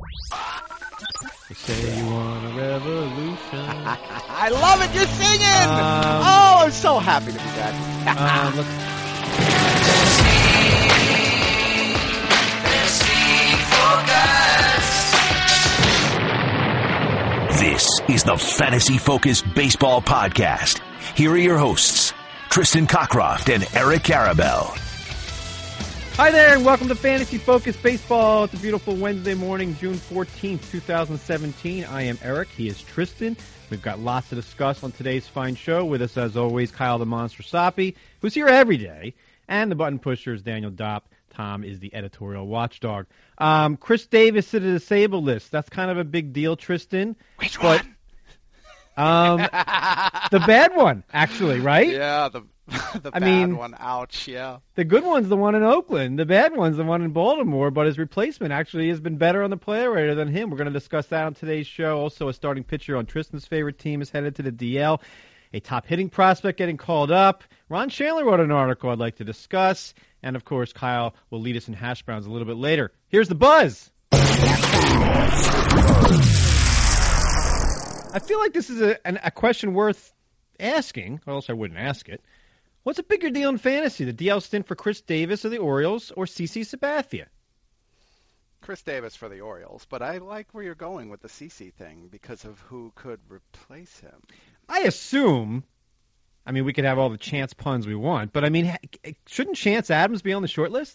They say you want a revolution. I love it. You're singing. I'm so happy to be back. This is the Fantasy Focus Baseball Podcast. Here are your hosts, Tristan Cockcroft and Eric Karabell. Hi there, and welcome to Fantasy Focus Baseball. It's a beautiful Wednesday morning, June 14th, 2017. I am Eric. He is Tristan. We've got lots to discuss on today's fine show. With us, as always, Kyle the Monster Soppe, who's here every day, and the button pusher is Daniel Dopp. Tom is the editorial watchdog. Chris Davis to the disabled list. That's kind of a big deal, Tristan. Which one? The bad one, actually, right? Yeah, the bad one. Ouch, yeah. The good one's the one in Oakland. The bad one's the one in Baltimore, but his replacement actually has been better on the player rater than him. We're going to discuss that on today's show. Also, a starting pitcher on Tristan's favorite team is headed to the DL. A top hitting prospect getting called up. Ron Chandler wrote an article I'd like to discuss. And, of course, Kyle will lead us in hash browns a little bit later. Here's the buzz. I feel like this is a question worth asking, or else I wouldn't ask it. What's a bigger deal in fantasy, the DL stint for Chris Davis of the Orioles or CC Sabathia? Chris Davis for the Orioles, but I like where you're going with the CC thing because of who could replace him. I assume, we could have all the Chance puns we want, but shouldn't Chance Adams be on the short list?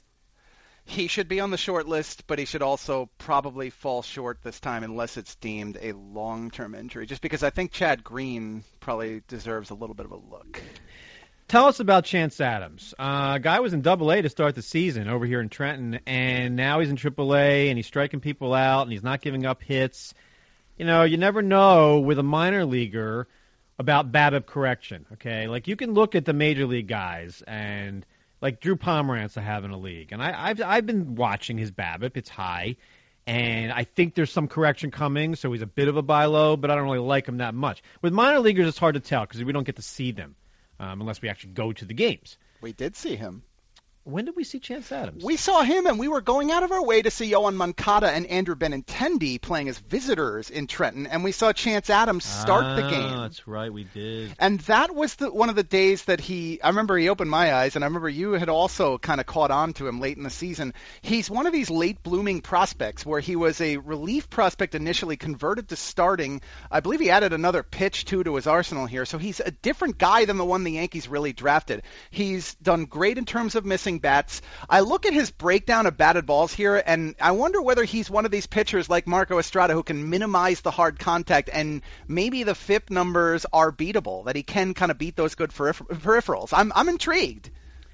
He should be on the short list, but he should also probably fall short this time unless it's deemed a long-term injury, just because I think Chad Green probably deserves a little bit of a look. Tell us about Chance Adams. Guy was in Double-A to start the season over here in Trenton, and now he's in Triple-A, and he's striking people out, and he's not giving up hits. You never know with a minor leaguer about BABIP correction, okay? Like, you can look at the major league guys, and like Drew Pomeranz I have in a league, and I've been watching his BABIP. It's high, and I think there's some correction coming, so he's a bit of a buy low, but I don't really like him that much. With minor leaguers, it's hard to tell because we don't get to see them unless we actually go to the games. We did see him. When did we see Chance Adams? We saw him, and we were going out of our way to see Yohan Moncada and Andrew Benintendi playing as visitors in Trenton, and we saw Chance Adams start the game. That's right, we did. And that was one of the days that I remember he opened my eyes, and I remember you had also kind of caught on to him late in the season. He's one of these late-blooming prospects where he was a relief prospect initially, converted to starting. I believe he added another pitch, too, to his arsenal here, so he's a different guy than the one the Yankees really drafted. He's done great in terms of missing bats. I look at his breakdown of batted balls here, and I wonder whether he's one of these pitchers like Marco Estrada who can minimize the hard contact, and maybe the FIP numbers are beatable, that he can kind of beat those good peripherals. I'm intrigued.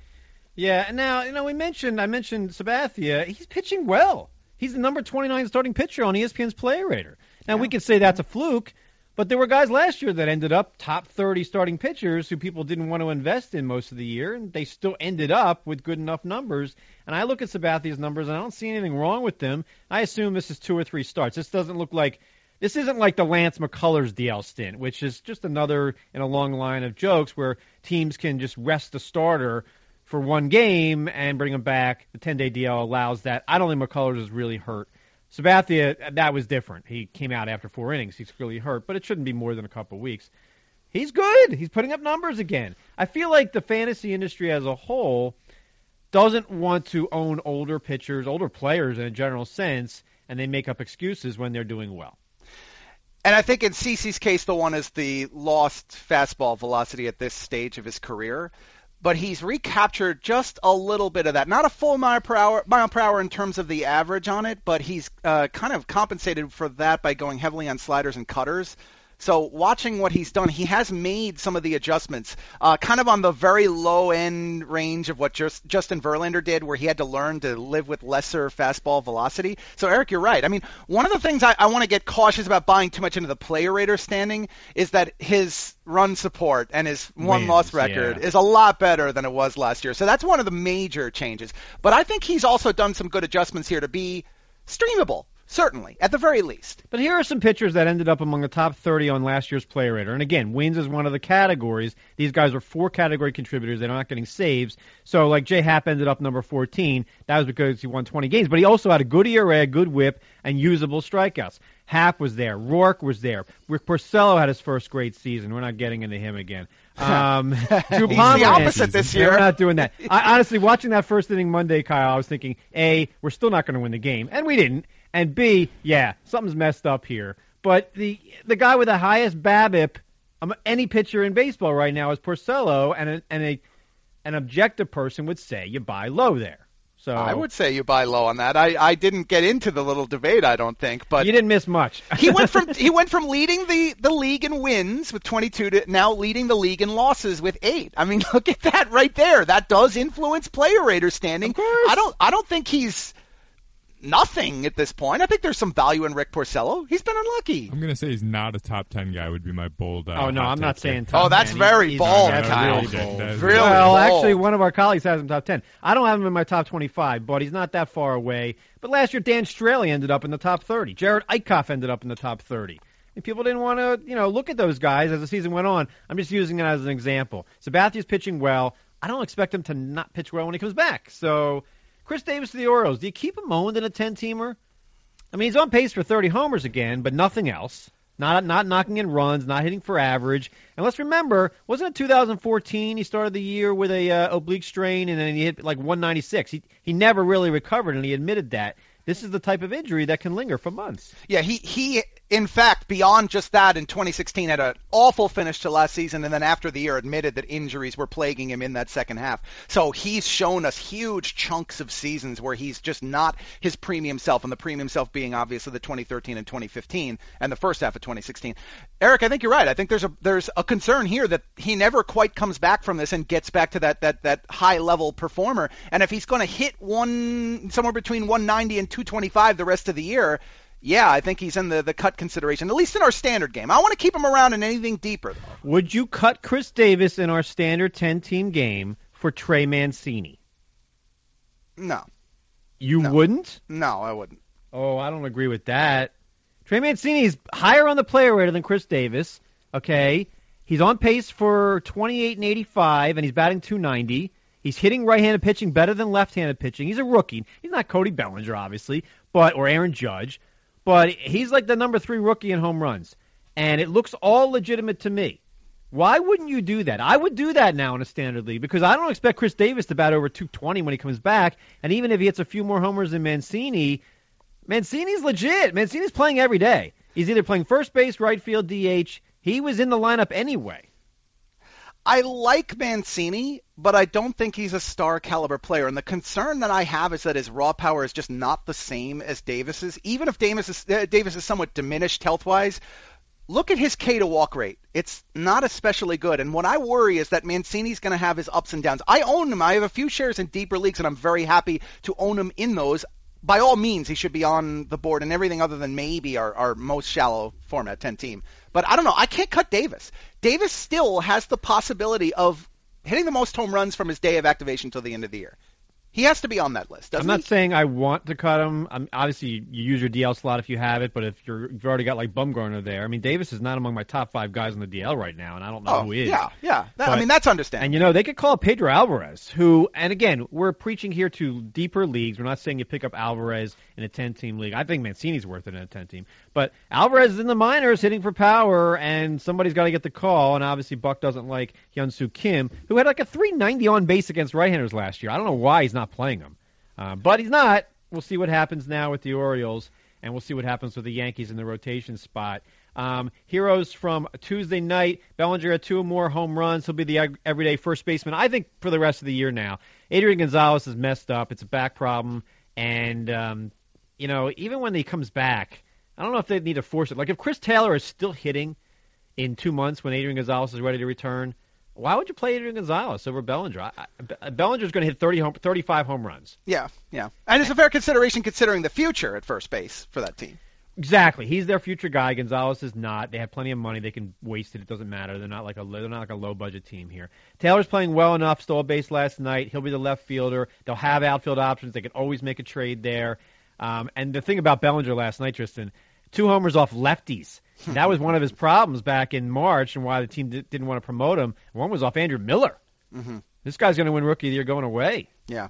Yeah, and now, I mentioned Sabathia. He's pitching well. He's the number 29 starting pitcher on ESPN's player rater. Now, we could say that's a fluke, but there were guys last year that ended up top 30 starting pitchers who people didn't want to invest in most of the year, and they still ended up with good enough numbers. And I look at Sabathia's numbers, and I don't see anything wrong with them. I assume this is 2 or 3 starts. This isn't like the Lance McCullers DL stint, which is just another in a long line of jokes where teams can just rest a starter for one game and bring him back. The 10-day DL allows that. I don't think McCullers is really hurt. Sabathia, that was different. He came out after 4 innings. He's really hurt, but it shouldn't be more than a couple weeks. He's good. He's putting up numbers again. I feel like the fantasy industry as a whole doesn't want to own older pitchers, older players in a general sense, and they make up excuses when they're doing well. And I think in CeCe's case, the one is the lost fastball velocity at this stage of his career. But he's recaptured just a little bit of that. Not a full mile per hour in terms of the average on it, but he's kind of compensated for that by going heavily on sliders and cutters. So watching what he's done, he has made some of the adjustments, kind of on the very low end range of what Justin Verlander did, where he had to learn to live with lesser fastball velocity. So Eric, you're right. One of the things I want to get cautious about buying too much into the player rater standing is that his run support and his win-loss record is a lot better than it was last year. So that's one of the major changes. But I think he's also done some good adjustments here to be streamable. Certainly, at the very least. But here are some pitchers that ended up among the top 30 on last year's player rater. And again, wins is one of the categories. These guys were 4-category contributors. They're not getting saves. So, like, Jay Happ ended up number 14. That was because he won 20 games. But he also had a good ERA, a good whip, and usable strikeouts. Happ was there. Rourke was there. Rick Porcello had his first great season. We're not getting into him again. He's the opposite this year. We're not doing that. Honestly, watching that first inning Monday, Kyle, I was thinking, A, we're still not going to win the game. And we didn't. And B, yeah, something's messed up here. But the guy with the highest BABIP, any pitcher in baseball right now, is Porcello, and an objective person would say you buy low there. So I would say you buy low on that. I didn't get into the little debate, I don't think, but you didn't miss much. he went from leading the league in wins with 22 to now leading the league in losses with 8. I mean, look at that right there. That does influence player rater standing. Of course. I don't think he's nothing at this point. I think there's some value in Rick Porcello. He's been unlucky. I'm going to say he's not a top 10 guy would be my bold Oh, no, I'm not saying top top 10. Oh, that's very bold, Kyle. Really bold. Really well, bold. actually, one of our colleagues has him top 10. I don't have him in my top 25, but he's not that far away. But last year, Dan Straley ended up in the top 30. Jared Eichhoff ended up in the top 30. And people didn't want to, look at those guys as the season went on. I'm just using it as an example. Sabathia's pitching well. I don't expect him to not pitch well when he comes back. So, Chris Davis to the Orioles. Do you keep him owned in a 10-teamer? I mean, he's on pace for 30 homers again, but nothing else. Not knocking in runs, not hitting for average. And let's remember, wasn't it 2014 he started the year with a oblique strain, and then he hit like 196. He never really recovered, and he admitted that. This is the type of injury that can linger for months. Yeah, he in fact, beyond just that, in 2016 had an awful finish to last season, and then after the year admitted that injuries were plaguing him in that second half. So he's shown us huge chunks of seasons where he's just not his premium self, and the premium self being obviously the 2013 and 2015 and the first half of 2016. Eric, I think you're right. I think there's a concern here that he never quite comes back from this and gets back to that high level performer. And if he's going to hit somewhere between 190 and 225 the rest of the year, yeah, I think he's in the cut consideration, at least in our standard game. I want to keep him around in anything deeper, though. Would you cut Chris Davis in our standard 10-team game for Trey Mancini? No. You wouldn't? No, I wouldn't. Oh, I don't agree with that. Trey Mancini is higher on the player rater than Chris Davis, okay? He's on pace for 28 and 85, and he's batting 290. He's hitting right-handed pitching better than left-handed pitching. He's a rookie. He's not Cody Bellinger, obviously, or Aaron Judge. But he's like the number 3 rookie in home runs. And it looks all legitimate to me. Why wouldn't you do that? I would do that now in a standard league because I don't expect Chris Davis to bat over 220 when he comes back. And even if he hits a few more homers than Mancini's legit. Mancini's playing every day. He's either playing first base, right field, DH. He was in the lineup anyway. I like Mancini, but I don't think he's a star caliber player. And the concern that I have is that his raw power is just not the same as Davis's. Even if Davis is somewhat diminished health-wise, look at his K to walk rate. It's not especially good. And what I worry is that Mancini's going to have his ups and downs. I own him. I have a few shares in deeper leagues, and I'm very happy to own him in those. By all means, he should be on the board, and everything other than maybe our most shallow format 10-team. But I don't know. I can't cut Davis. Davis still has the possibility of hitting the most home runs from his day of activation till the end of the year. He has to be on that list, doesn't he? I'm not saying I want to cut him. Obviously, you use your DL slot if you have it, but if you've already got like Bumgarner there, I mean, Davis is not among my top 5 guys on the DL right now, and I don't know who is. Yeah. That's understandable. And, they could call Pedro Alvarez, who, and again, we're preaching here to deeper leagues. We're not saying you pick up Alvarez in a 10-team league. I think Mancini's worth it in a 10-team. But Alvarez is in the minors hitting for power, and somebody's got to get the call, and obviously Buck doesn't like Hyun-Soo Kim, who had like a 390 on base against right-handers last year. I don't know why he's not playing him. But he's not. We'll see what happens now with the Orioles, and we'll see what happens with the Yankees in the rotation spot. Heroes from Tuesday night. Bellinger had 2 more home runs. He'll be the everyday first baseman, I think, for the rest of the year now. Adrian Gonzalez is messed up. It's a back problem. And, even when he comes back, I don't know if they need to force it. Like, if Chris Taylor is still hitting in 2 months when Adrian Gonzalez is ready to return, why would you play Adrian Gonzalez over Bellinger? Bellinger's going to hit 35 home runs. Yeah. And it's a fair consideration considering the future at first base for that team. Exactly. He's their future guy. Gonzalez is not. They have plenty of money. They can waste it. It doesn't matter. They're not like a low-budget team here. Taylor's playing well enough. Stole a base last night. He'll be the left fielder. They'll have outfield options. They can always make a trade there. And the thing about Bellinger last night, Tristan, 2 homers off lefties. And that was one of his problems back in March and why the team didn't want to promote him. One was off Andrew Miller. Mm-hmm. This guy's going to win Rookie of the Year going away. Yeah.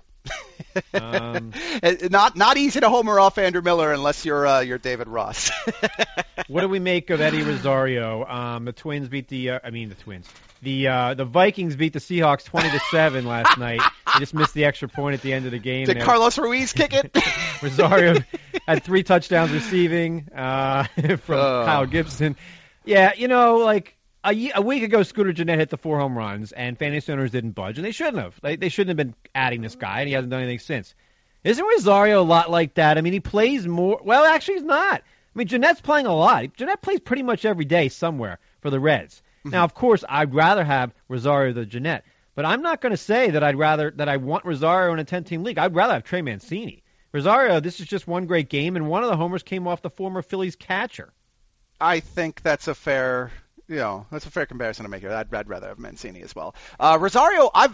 Not easy to homer off Andrew Miller unless you're David Ross. What do we make of Eddie Rosario? The Twins beat the Twins. The Vikings beat the Seahawks 20-7 last night. They just missed the extra point at the end of the game. Did Carlos Ruiz kick it? Rosario had 3 touchdowns receiving from Kyle Gibson. Yeah, a week ago, Scooter Gennett hit the 4 home runs, and fantasy owners didn't budge, and they shouldn't have. They shouldn't have been adding this guy, and he hasn't done anything since. Isn't Rosario a lot like that? I mean, he plays more. Well, actually, he's not. I mean, Gennett's playing a lot. Gennett plays pretty much every day somewhere for the Reds. Mm-hmm. Now, of course, I'd rather have Rosario than Gennett, but I'm not going to say that I want Rosario in a 10-team league. I'd rather have Trey Mancini. Rosario, this is just one great game, and one of the homers came off the former Phillies catcher. I think that's a fair comparison to make here. I'd rather have Mancini as well. Rosario, I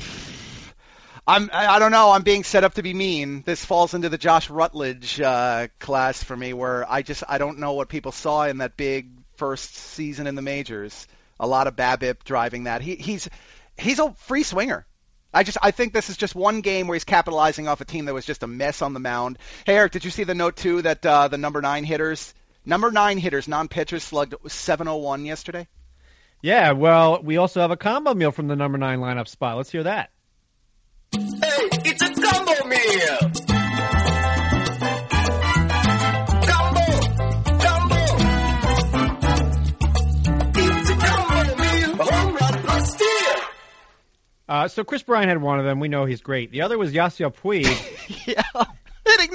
don't know. I'm being set up to be mean. This falls into the Josh Rutledge class for me, where I don't know what people saw in that big first season in the majors. A lot of BABIP driving that. He's a free swinger. I think this is just one game where he's capitalizing off a team that was just a mess on the mound. Hey, Eric, did you see the note too that the number 9 hitters, non-pitchers, slugged 701 yesterday? Yeah, well, we also have a combo meal from the number 9 lineup spot. Let's hear that. Hey, it's a combo meal! It's a combo meal! A home run plus steal! So Chris Bryant had one of them. We know he's great. The other was Yasiel Puig. Yeah, hitting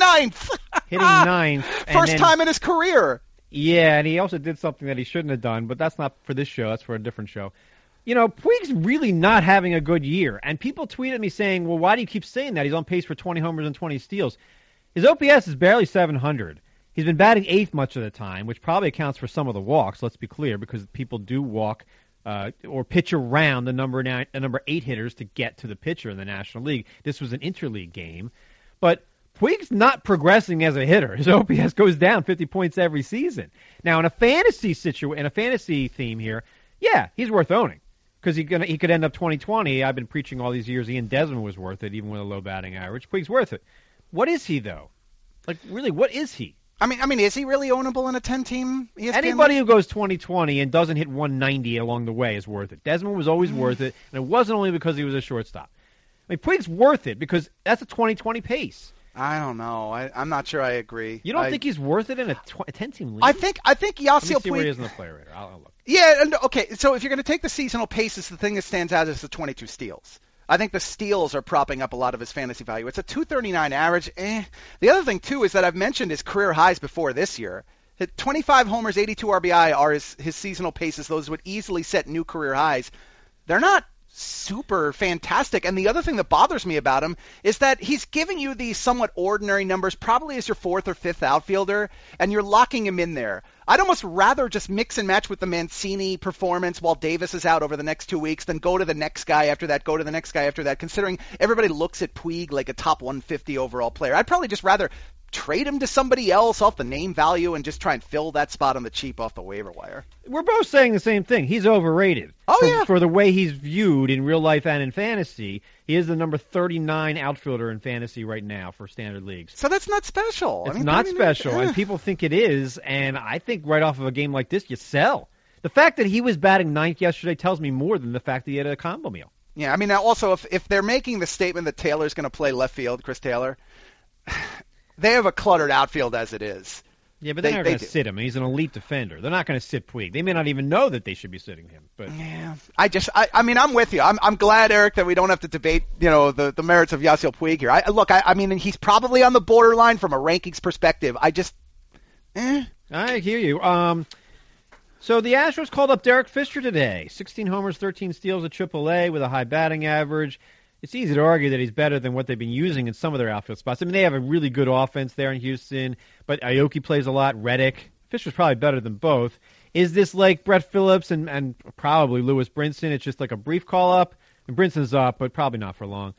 ninth. First time in his career. Yeah, and he also did something that he shouldn't have done, but that's not for this show. That's for a different show. Puig's really not having a good year, and people tweeted me saying, well, why do you keep saying that? He's on pace for 20 homers and 20 steals. His OPS is barely 700. He's been batting 8th much of the time, which probably accounts for some of the walks, let's be clear, because people do walk or pitch around the number 8 hitters to get to the pitcher in the National League. This was an interleague game. But Puig's not progressing as a hitter. His OPS goes down 50 points every season. Now, in a fantasy theme here, yeah, he's worth owning because he could end up 2020. I've been preaching all these years Ian Desmond was worth it, even with a low batting average. Puig's worth it. What is he, though? Like, really, what is he? I mean, is he really ownable in a 10-team ESPN? Anybody who goes 2020 and doesn't hit 190 along the way is worth it. Desmond was always worth it, and it wasn't only because he was a shortstop. I mean, Puig's worth it because that's a 2020 pace. I don't know. I'm not sure I agree. You don't think he's worth it in a 10-team league? I think Yasiel Puig. Let me see where he is in the player rater. I'll look. Yeah, and okay. So if you're going to take the seasonal paces, the thing that stands out is the 22 steals. I think the steals are propping up a lot of his fantasy value. It's a 239 average. The other thing, too, is that I've mentioned his career highs before this year. 25 homers, 82 RBI are his seasonal paces. Those would easily set new career highs. They're not super fantastic. And the other thing that bothers me about him is that he's giving you these somewhat ordinary numbers, probably as your 4th or 5th outfielder, and you're locking him in there. I'd almost rather just mix and match with the Mancini performance while Davis is out over the next 2 weeks than go to the next guy after that, considering everybody looks at Puig like a top 150 overall player. I'd probably just rather trade him to somebody else off the name value and just try and fill that spot on the cheap off the waiver wire. We're both saying the same thing. He's overrated. For the way he's viewed in real life and in fantasy. He is the number 39 outfielder in fantasy right now for standard leagues. So that's not special. It's not special, and people think it is, and I think right off of a game like this, you sell. The fact that he was batting 9th yesterday tells me more than the fact that he had a combo meal. Yeah, I mean, also, if they're making the statement that Taylor's going to play left field, Chris Taylor, they have a cluttered outfield as it is. Yeah, but they're not going to sit him. He's an elite defender. They're not going to sit Puig. They may not even know that they should be sitting him. But yeah, I mean, I'm with you. I'm glad, Eric, that we don't have to debate, the merits of Yasiel Puig here. I mean, he's probably on the borderline from a rankings perspective. I hear you. So the Astros called up Derek Fisher today. 16 homers, 13 steals at AAA with a high batting average. It's easy to argue that he's better than what they've been using in some of their outfield spots. I mean, they have a really good offense there in Houston, but Aoki plays a lot. Reddick. Fisher's probably better than both. Is this like Brett Phillips and probably Lewis Brinson? It's just like a brief call-up. And Brinson's up, but probably not for long.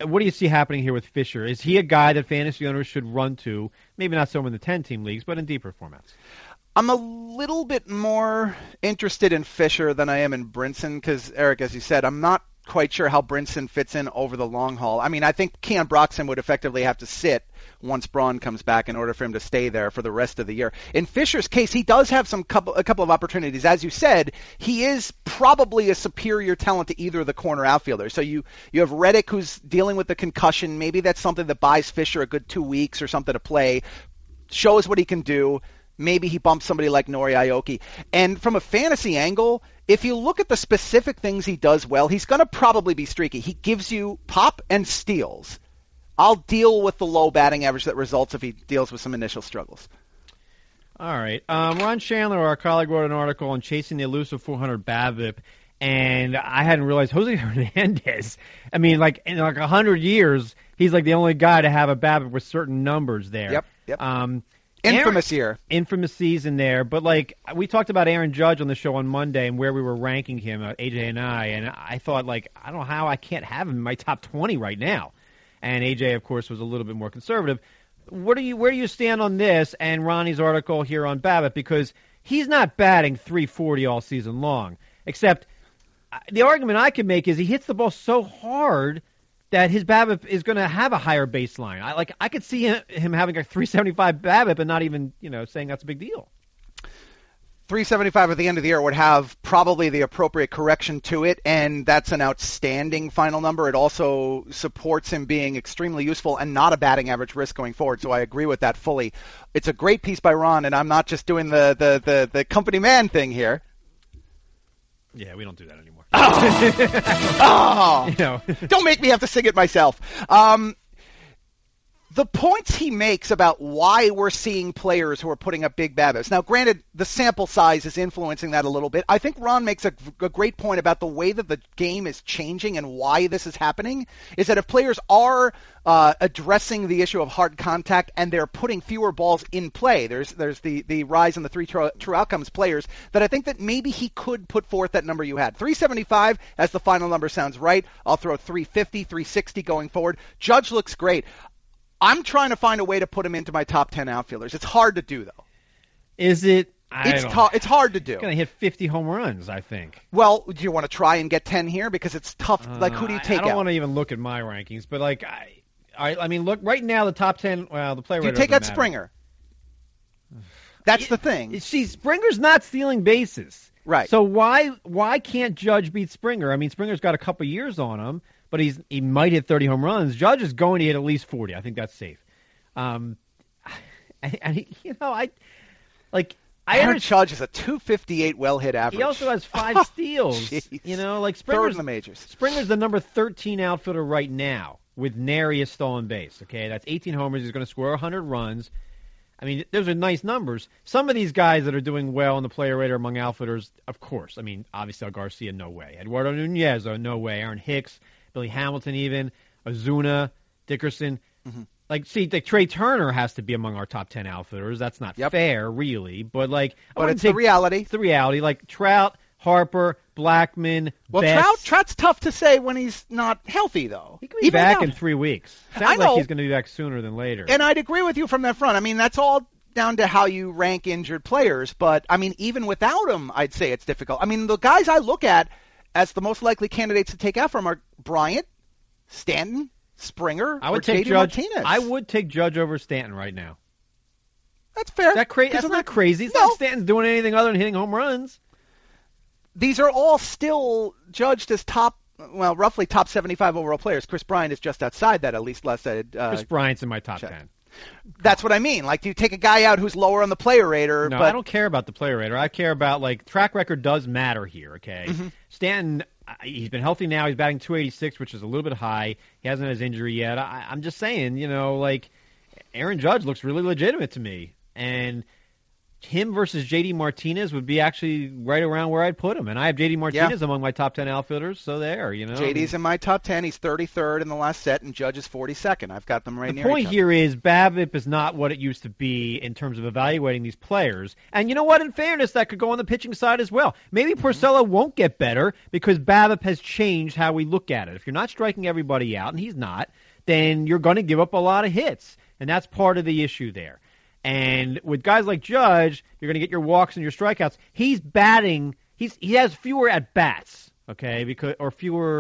what do you see happening here with Fisher? Is he a guy that fantasy owners should run to? Maybe not so in the 10-team leagues, but in deeper formats. I'm a little bit more interested in Fisher than I am in Brinson because, Eric, as you said, I'm not quite sure how Brinson fits in over the long haul. I mean, I think Keon Broxton would effectively have to sit once Braun comes back in order for him to stay there for the rest of the year. In Fisher's case, he does have a couple of opportunities. As you said, he is probably a superior talent to either of the corner outfielders. So you have Reddick, who's dealing with the concussion. Maybe that's something that buys Fisher a good 2 weeks or something to play, shows what he can do. Maybe he bumps somebody like Nori Aoki. And from a fantasy angle, if you look at the specific things he does well, he's going to probably be streaky. He gives you pop and steals. I'll deal with the low batting average that results if he deals with some initial struggles. All right. Ron Chandler, our colleague, wrote an article on chasing the elusive 400 BABIP, and I hadn't realized Jose Hernandez. I mean, like in 100 years, he's like the only guy to have a BABIP with certain numbers there. Yep. Infamous season there, but like we talked about Aaron Judge on the show on Monday and where we were ranking him, AJ and I thought like I don't know how I can't have him in my top 20 right now. And AJ, of course, was a little bit more conservative. Where do you stand on this and Ronnie's article here on BABIP? Because he's not batting 340 all season long, except the argument I could make is he hits the ball so hard that his BABIP is going to have a higher baseline. I could see him having a 375 BABIP and not even, saying that's a big deal. 375 at the end of the year would have probably the appropriate correction to it, and that's an outstanding final number. It also supports him being extremely useful and not a batting average risk going forward, so I agree with that fully. It's a great piece by Ron, and I'm not just doing the company man thing here. Yeah, we don't do that anymore. Don't make me have to sing it myself. The points he makes about why we're seeing players who are putting up big BABIPs. Now, granted, the sample size is influencing that a little bit. I think Ron makes a great point about the way that the game is changing and why this is happening, is that if players are addressing the issue of hard contact and they're putting fewer balls in play, there's the rise in the three true outcomes players, that I think that maybe he could put forth that number you had. 375 as the final number sounds right. I'll throw 350, 360 going forward. Judge looks great. I'm trying to find a way to put him into my top 10 outfielders. It's hard to do, though. Is it? It's hard to do. He's going to hit 50 home runs, I think. Well, do you want to try and get 10 here? Because it's tough. Who do you take out? I don't want to even look at my rankings, but I mean, look, right now the top 10, the player. Do you take out Springer? That's the thing. See, Springer's not stealing bases. Right. So why can't Judge beat Springer? I mean, Springer's got a couple years on him, but he might hit 30 home runs. Judge is going to hit at least 40. I think that's safe. Aaron Judge is a 258 well-hit average. He also has 5 steals. Springer's third in the majors. Springer's the number 13 outfielder right now with nary a stolen base. Okay, that's 18 homers. He's going to score 100 runs. I mean, those are nice numbers. Some of these guys that are doing well in the player rater among outfielders, of course. I mean, obviously, Garcia, no way. Eduardo Nunez, no way. Aaron Hicks, Billy Hamilton even, Ozuna, Dickerson. Mm-hmm. Trey Turner has to be among our top 10 outfielders. That's not fair, really. But it's the reality. It's the reality. Like Trout, Harper, Blackman, Betts. Trout's tough to say when he's not healthy, though. He could be back in 3 weeks. Sounds like he's going to be back sooner than later. And I'd agree with you from that front. I mean, that's all down to how you rank injured players. But, I mean, even without him, I'd say it's difficult. I mean, the guys I look at as the most likely candidates to take out from are Bryant, Stanton, Springer, or JD Judge. Martinez. I would take Judge over Stanton right now. That's fair. That's not crazy. It's not like Stanton's doing anything other than hitting home runs. These are all still judged as roughly top 75 overall players. Chris Bryant is just outside that, at least last I Chris Bryant's in my top 10. That's what I mean. Like, do you take a guy out who's lower on the player rater? No, I don't care about the player rater. I care about, track record does matter here, okay? Mm-hmm. Stanton, he's been healthy now. He's batting 286, which is a little bit high. He hasn't had his injury yet. I'm just saying, Aaron Judge looks really legitimate to me. And him versus J.D. Martinez would be actually right around where I'd put him. And I have J.D. Martinez among my top 10 outfielders, so there, JD's in my top 10. He's 33rd in the last set, and Judge is 42nd. I've got them right near The point each other. here is BABIP is not what it used to be in terms of evaluating these players. And you know what? In fairness, that could go on the pitching side as well. Maybe Porcello won't get better because BABIP has changed how we look at it. If you're not striking everybody out, and he's not, then you're going to give up a lot of hits. And that's part of the issue there. And with guys like Judge, you're going to get your walks and your strikeouts. He's batting. He has fewer at bats, okay, the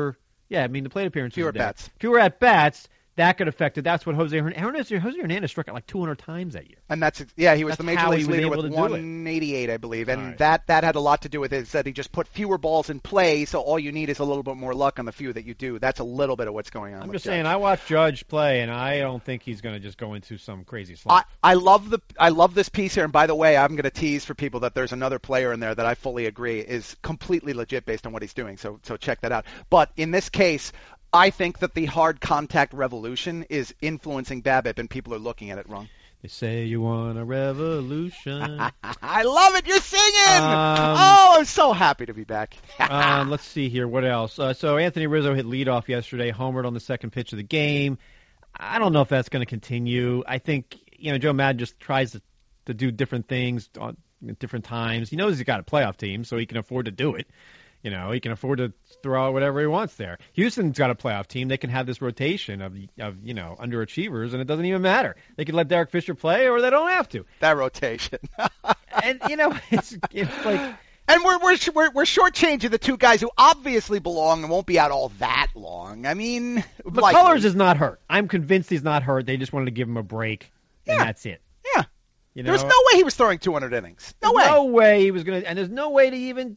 plate appearances. Fewer bats. Fewer at bats. That could affect it. That's what Jose Hernandez struck out like 200 times that year. And he was the major league leader with able to do 188, I believe. And Right. that had a lot to do with it. Is that he just put fewer balls in play, so all you need is a little bit more luck on the few that you do. That's a little bit of what's going on. I'm with just Judge. saying, I watched Judge play, and I don't think he's going to just go into some crazy slump. I love this piece here, and by the way, I'm going to tease for people that there's another player in there that I fully agree is completely legit based on what he's doing. So check that out. But in this case, I think that the hard contact revolution is influencing BABIP, and people are looking at it wrong. They say you want a revolution. I love it. You're singing. I'm so happy to be back. Let's see here. What else? So Anthony Rizzo hit leadoff yesterday, homered on the second pitch of the game. I don't know if that's going to continue. I think Joe Madden just tries to do different things at different times. He knows he's got a playoff team, so he can afford to do it. He can afford to throw out whatever he wants there. Houston's got a playoff team. They can have this rotation of underachievers, and it doesn't even matter. They can let Derek Fisher play, or they don't have to. That rotation. And it's like. And we're shortchanging the two guys who obviously belong and won't be out all that long. I mean, McCullers is not hurt. I'm convinced he's not hurt. They just wanted to give him a break, and that's it. Yeah. There's no way he was throwing 200 innings. No way. No way he was going to, and there's no way to even,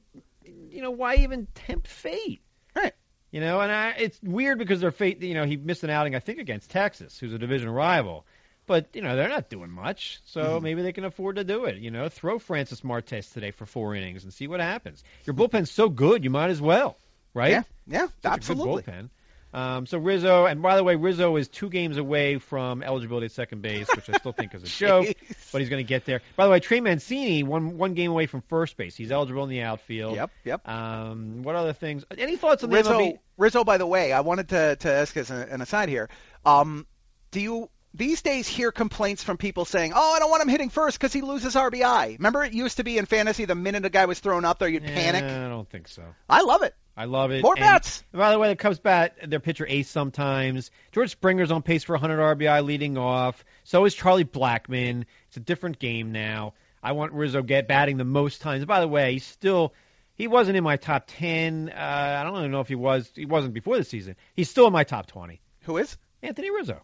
why even tempt fate? Right. And it's weird because their fate, he missed an outing, I think, against Texas, who's a division rival. But, they're not doing much, so maybe they can afford to do it. Throw Francis Martes today for 4 innings and see what happens. Your bullpen's so good, you might as well, right? Yeah, Such absolutely. A good bullpen. So Rizzo, and by the way, Rizzo is 2 games away from eligibility at second base, which I still think is a joke, but he's going to get there. By the way, Trey Mancini, one game away from first base. He's eligible in the outfield. Yep. What other things? Any thoughts on the Rizzo? MLB? Rizzo, by the way, I wanted to ask as an aside here. Do you these days hear complaints from people saying, I don't want him hitting first because he loses RBI? Remember, it used to be in fantasy the minute a guy was thrown up there, you'd panic? I don't think so. I love it. I love it. More bats. And by the way, the Cubs bat their pitcher ace sometimes. George Springer's on pace for 100 RBI leading off. So is Charlie Blackmon. It's a different game now. I want Rizzo batting the most times. By the way, he wasn't in my top 10. I don't even know if he was. He wasn't before the season. He's still in my top 20. Who is? Anthony Rizzo.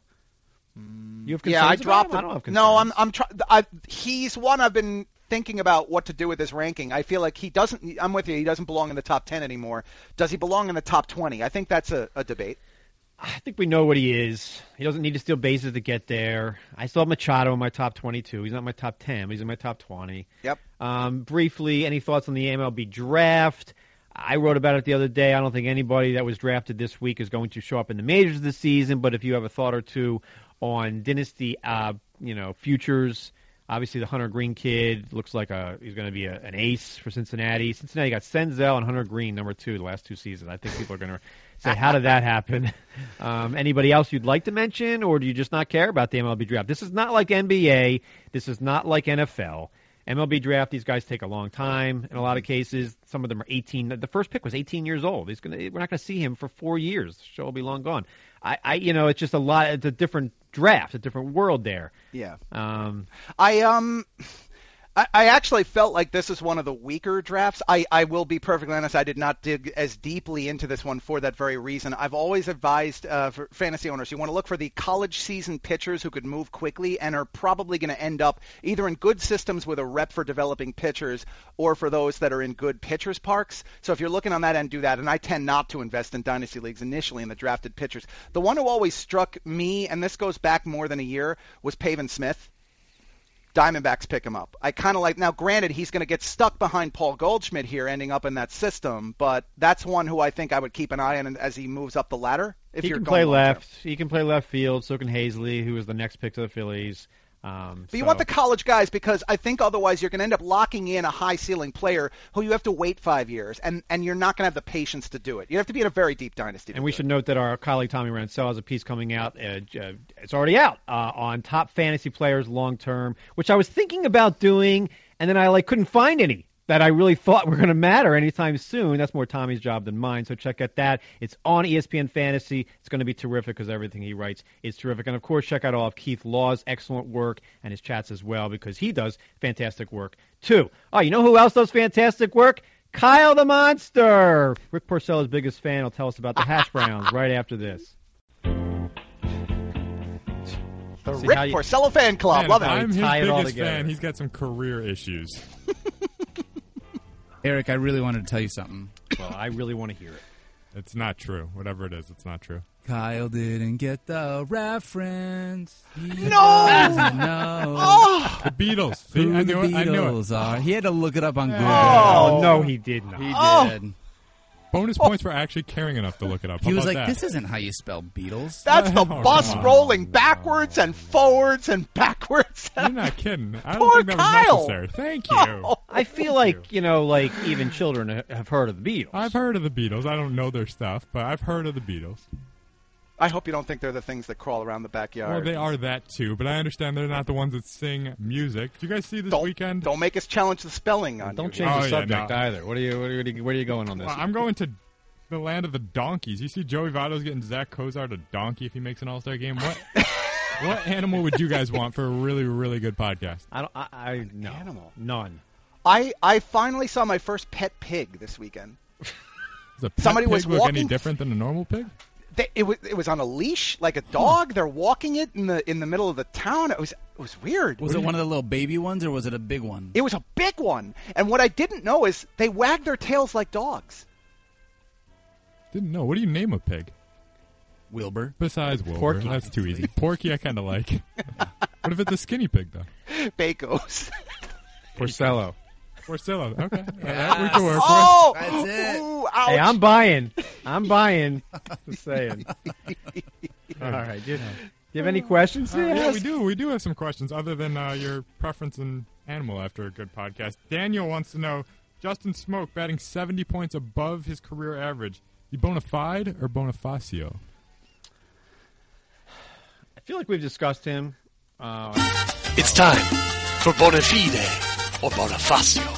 You have concerns Yeah, I about dropped him? him. I don't have concerns. No, I'm trying. He's one I've been thinking about what to do with his ranking. I feel like he doesn't. I'm with you. He doesn't belong in the top 10 anymore. Does he belong in the top 20? I think that's a debate. I think we know what he is. He doesn't need to steal bases to get there. I still have Machado in my top 22. He's not in my top 10. But he's in my top 20. Yep. Briefly, any thoughts on the MLB draft? I wrote about it the other day. I don't think anybody that was drafted this week is going to show up in the majors this season. But if you have a thought or two on dynasty, futures, obviously the Hunter Green kid looks like he's going to be an ace for Cincinnati. Cincinnati got Senzel and Hunter Green, number 2, the last 2 seasons. I think people are going to say, how did that happen? Anybody else you'd like to mention, or do you just not care about the MLB draft? This is not like NBA. This is not like NFL. MLB draft, these guys take a long time in a lot of cases. Some of them are 18. The first pick was 18 years old. We're not going to see him for 4 years. The show will be long gone. It's just a lot. It's a different draft, a different world there. Yeah. I actually felt like this is one of the weaker drafts. I will be perfectly honest, I did not dig as deeply into this one for that very reason. I've always advised for fantasy owners, you want to look for the college season pitchers who could move quickly and are probably going to end up either in good systems with a rep for developing pitchers or for those that are in good pitchers parks. So if you're looking on that end, do that. And I tend not to invest in dynasty leagues initially in the drafted pitchers. The one who always struck me, and this goes back more than a year, was Pavin Smith. Diamondbacks pick him up. I kind of like, now granted, he's going to get stuck behind Paul Goldschmidt here ending up in that system, but that's one who I think I would keep an eye on as he moves up the ladder. He can play left. He can play left field. So can Hazley, who was the next pick to the Phillies. But you want the college guys because I think otherwise you're going to end up locking in a high-ceiling player who you have to wait 5 years, and you're not going to have the patience to do it. You have to be in a very deep dynasty. And we should note that our colleague Tommy Ransell has a piece coming out. It's already out on top fantasy players long term, which I was thinking about doing, and then I couldn't find any that I really thought were going to matter anytime soon. That's more Tommy's job than mine, so check out that. It's on ESPN Fantasy. It's going to be terrific because everything he writes is terrific. And, of course, check out all of Keith Law's excellent work and his chats as well because he does fantastic work, too. Oh, you know who else does fantastic work? Kyle the Monster. Rick Porcello's biggest fan will tell us about the Hash Browns right after this. The Rick Porcello fan club. Man, Love it. I'm his Tie it all biggest together. fan. He's got some career issues. Eric, I really wanted to tell you something. Well, I really want to hear it. It's not true. Whatever it is, it's not true. Kyle didn't get the reference. He No! doesn't know Oh, The Beatles. See, who I the knew it. I knew it. Beatles are. He had to look it up on Google. Oh, no, he did not. He Oh. did. Bonus points for actually caring enough to look it up. He How was about like, that? this isn't how you spell Beatles. that's the Oh, bus come on. rolling backwards and forwards and backwards. You're not kidding. I don't Poor think that was Kyle. necessary. Thank you. I feel like, even children have heard of the Beatles. I've heard of the Beatles. I don't know their stuff, but I've heard of the Beatles. I hope you don't think they're the things that crawl around the backyard. Well, they are that too, but I understand they're not the ones that sing music. Did you guys see this weekend? Don't make us challenge the spelling on Don't you. change Oh, the yeah, subject no. either. Where are you going on this? Well, I'm going to the land of the donkeys. You see Joey Votto's getting Zach Kozart a donkey if he makes an All-Star game. What animal would you guys want for a really, really good podcast? No. Animal. None. I finally saw my first pet pig this weekend. Does a pet Somebody pig was look any walking- different than a normal pig? It was on a leash like a dog. They're walking it in the middle of the town. It was weird. Was it one of the little baby ones or was it a big one? It was a big one. And what I didn't know is they wag their tails like dogs. Didn't know. What do you name a pig? Wilbur. Besides Wilbur. Porky. That's too easy. Porky I kind of like. What if it's a skinny pig, though? Bacos. Porcello. Porcello. Okay. That we can work Oh, That's it. Ooh, ouch. Hey, I'm buying. Just saying. All right. Do you have any questions? with. Yeah, we do. We do have some questions other than your preference in animal after a good podcast. Daniel wants to know, Justin Smoke batting 70 points above his career average. You bona fide or Bonifacio? I feel like we've discussed him. It's time for Bonafide or Bonifacio.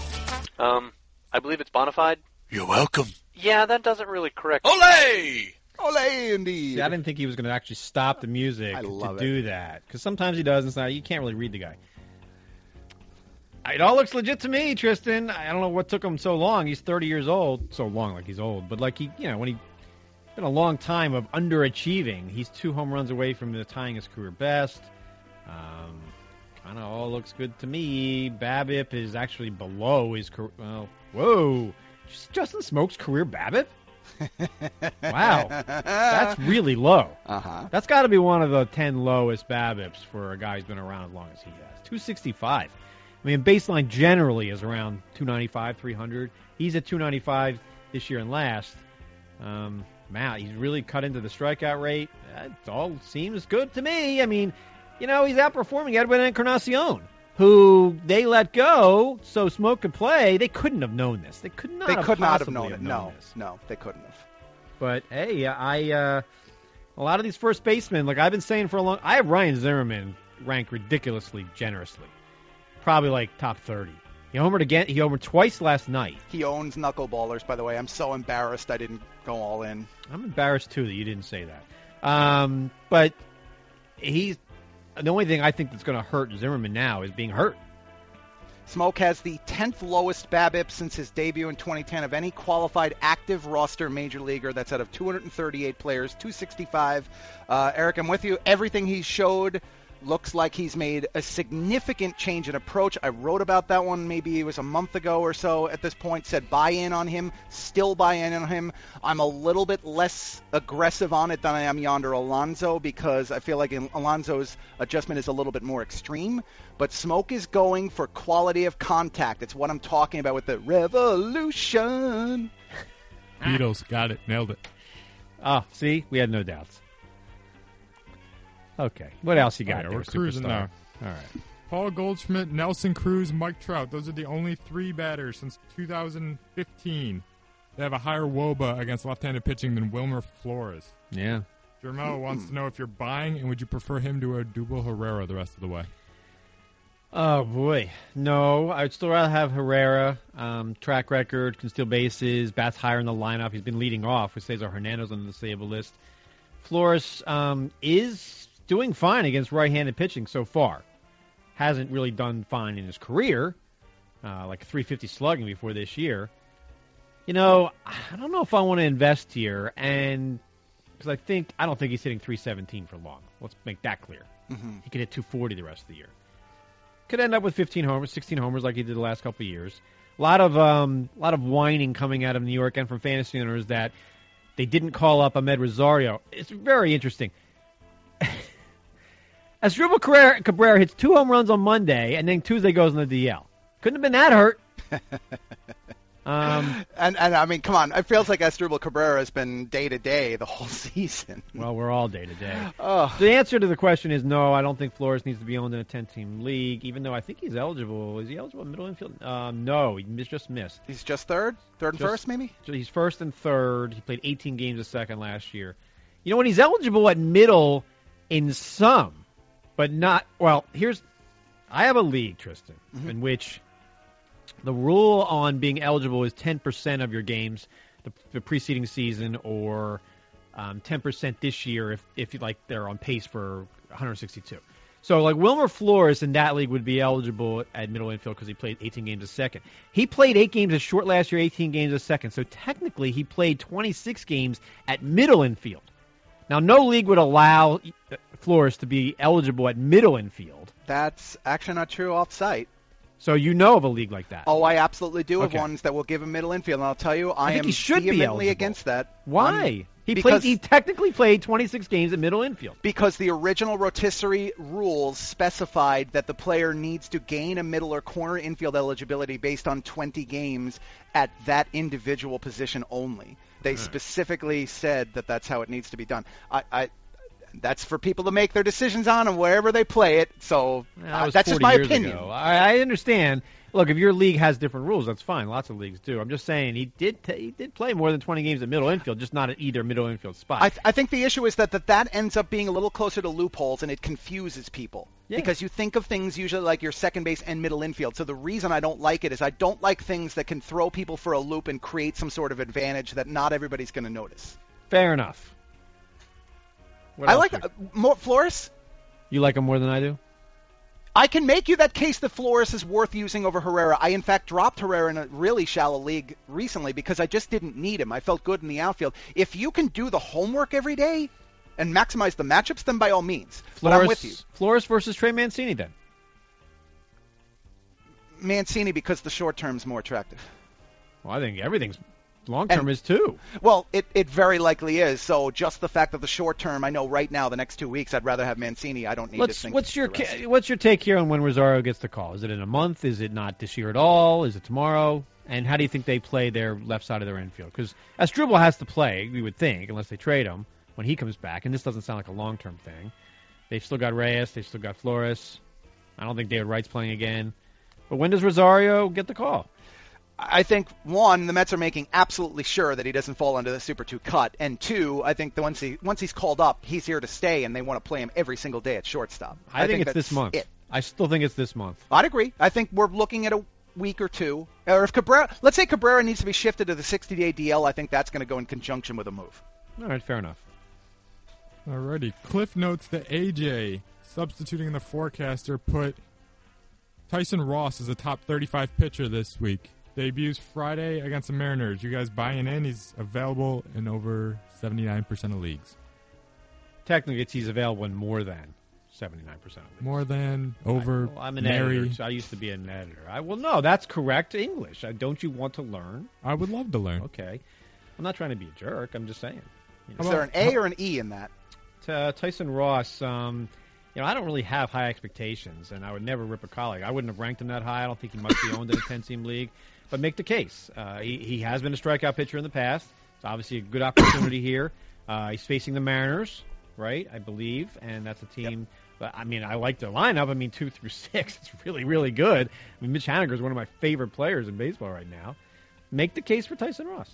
I believe it's bonafide. You're welcome. Yeah, that doesn't really correct. Olay! Olé, indeed. I didn't think he was going to actually stop the music I love to it. do that. Because sometimes he does, and so you can't really read the guy. It all looks legit to me, Tristan. I don't know what took him so long. He's 30 years old. So long, like he's old. But like when he's been a long time of underachieving. He's 2 home runs away from tying his career best. Kind of all looks good to me. BABIP is actually below his career. Well, whoa. Justin Smoke's career BABIP? Wow. That's really low. Uh-huh. That's got to be one of the 10 lowest BABIPs for a guy who's been around as long as he has. 265. I mean, baseline generally is around 295, 300. He's at 295 this year and last. Matt, he's really cut into the strikeout rate. That all seems good to me. I mean, he's outperforming Edwin Encarnacion, who they let go so Smoke could play. They couldn't have known this. They could not They have could not have possibly known it. this. No, they couldn't have. But hey, a lot of these first basemen, like I've been saying for a long, I have Ryan Zimmerman ranked ridiculously generously, probably like top 30. He homered again. He homered twice last night. He owns knuckleballers, by the way. I'm so embarrassed I didn't go all in. I'm embarrassed too that you didn't say that. But he's the only thing I think that's going to hurt Zimmerman now is being hurt. Smoke has the 10th lowest BABIP since his debut in 2010 of any qualified active roster major leaguer. That's out of 238 players, 265. Eric, I'm with you. Everything he showed looks like he's made a significant change in approach. I wrote about that one maybe it was a month ago or so at this point, said buy in on him, still buy in on him. I'm a little bit less aggressive on it than I am Yonder Alonso because I feel like Alonso's adjustment is a little bit more extreme. But Smoke is going for quality of contact. It's what I'm talking about with the revolution. Beatles. Got it. Nailed it. Oh, see? We had no doubts. Okay. What else you got Yeah, there, we're cruising superstar? now. All right. Paul Goldschmidt, Nelson Cruz, Mike Trout. Those are the only 3 batters since 2015 that have a higher WOBA against left-handed pitching than Wilmer Flores. Yeah. Jermel wants to know if you're buying, and would you prefer him to Odubel Herrera the rest of the way? Oh, boy. No, I'd still rather have Herrera. Track record, can steal bases, bats higher in the lineup. He's been leading off with Cesar Hernandez on the disabled list. Flores is doing fine against right-handed pitching so far. Hasn't really done fine in his career, like a 350 slugging before this year. You know, I don't know if I want to invest here, and because I don't think he's hitting 317 for long. Let's make that clear. Mm-hmm. He could hit 240 the rest of the year. Could end up with 15 homers, 16 homers like he did the last couple of years. A lot of whining coming out of New York and from fantasy owners that they didn't call up Ahmed Rosario. It's very interesting. Asdrubal Cabrera hits 2 home runs on Monday, and then Tuesday goes on the DL. Couldn't have been that hurt. And I mean, come on. It feels like Asdrubal Cabrera has been day-to-day the whole season. Well, we're all day-to-day. Oh. The answer to the question is no, I don't think Flores needs to be owned in a 10-team league, even though I think he's eligible. Is he eligible in middle infield? No, he just missed. He's just third? Third and first, maybe? He's first and third. He played 18 games a second last year. You know what? He's eligible at middle in some, but not – well, I have a league, Tristan, in which – the rule on being eligible is 10% of your games the preceding season, or 10% this year if like they're on pace for 162. So like Wilmer Flores in that league would be eligible at middle infield because he played 18 games a second. He played 8 games as short last year, 18 games a second. So technically he played 26 games at middle infield. Now no league would allow Flores to be eligible at middle infield. That's actually not true off-site. So you know of a league like that? Oh, I absolutely do have ones that will give him middle infield, and I'll tell you, I am he should vehemently against that. Why? He technically played 26 games at middle infield. Because the original rotisserie rules specified that the player needs to gain a middle or corner infield eligibility based on 20 games at that individual position only. They specifically said that that's how it needs to be done. That's for people to make their decisions on and wherever they play it. So that's just my opinion. I understand. Look, if your league has different rules, that's fine. Lots of leagues do. I'm just saying he did play more than 20 games at middle infield, just not at either middle infield spot. I think the issue is that ends up being a little closer to loopholes, and it confuses people. Yeah. Because you think of things usually like your second base and middle infield. So the reason I don't like it is I don't like things that can throw people for a loop and create some sort of advantage that not everybody's going to notice. Fair enough. I like more Flores. You like him more than I do? I can make you that case that Flores is worth using over Herrera. I, in fact, dropped Herrera in a really shallow league recently because I just didn't need him. I felt good in the outfield. If you can do the homework every day and maximize the matchups, then by all means. But I'm with you. Flores versus Trey Mancini, then. Mancini because the short term's more attractive. Well, I think everything's long-term is too. Well, it very likely is. So just the fact that the short term, I know right now, the next 2 weeks, I'd rather have Mancini. I don't need to think. What's your take here on when Rosario gets the call? Is it in a month? Is it not this year at all? Is it tomorrow? And how do you think they play their left side of their infield? Because Asdrubal has to play, we would think, unless they trade him when he comes back. And this doesn't sound like a long-term thing. They've still got Reyes. They've still got Flores. I don't think David Wright's playing again. But when does Rosario get the call? I think, one, the Mets are making absolutely sure that he doesn't fall into the Super 2 cut. And two, I think once he's called up, he's here to stay, and they want to play him every single day at shortstop. I think it's this month. I still think it's this month. I'd agree. I think we're looking at a week or two. Or if let's say Cabrera needs to be shifted to the 60-day DL, I think that's going to go in conjunction with a move. All right, fair enough. Alrighty. Cliff notes that AJ, substituting in the forecaster, put Tyson Ross as a top 35 pitcher this week. Debuts Friday against the Mariners. You guys buying in? He's available in over 79% of leagues. Technically, he's available in more than 79% of leagues. More than, over, I'm an editor, so I used to be an editor. No, that's correct English. Don't you want to learn? I would love to learn. Okay. I'm not trying to be a jerk. I'm just saying. Is there an A or an E in that? Tyson Ross, I don't really have high expectations, and I would never rip a colleague. I wouldn't have ranked him that high. I don't think he must be owned in a 10-team league. But make the case. He has been a strikeout pitcher in the past. It's obviously a good opportunity here. He's facing the Mariners, right, I believe, and that's a team But, I mean, I like the lineup. I mean, 2 through 6, it's really, really good. I mean, Mitch Haniger is one of my favorite players in baseball right now. Make the case for Tyson Ross.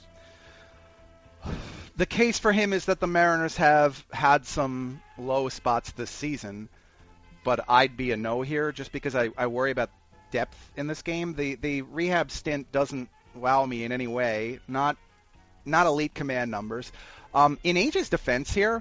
The case for him is that the Mariners have had some low spots this season, but I'd be a no here just because I worry about depth in this game. The rehab stint doesn't wow me in any way, not elite command numbers. In AJ's defense here,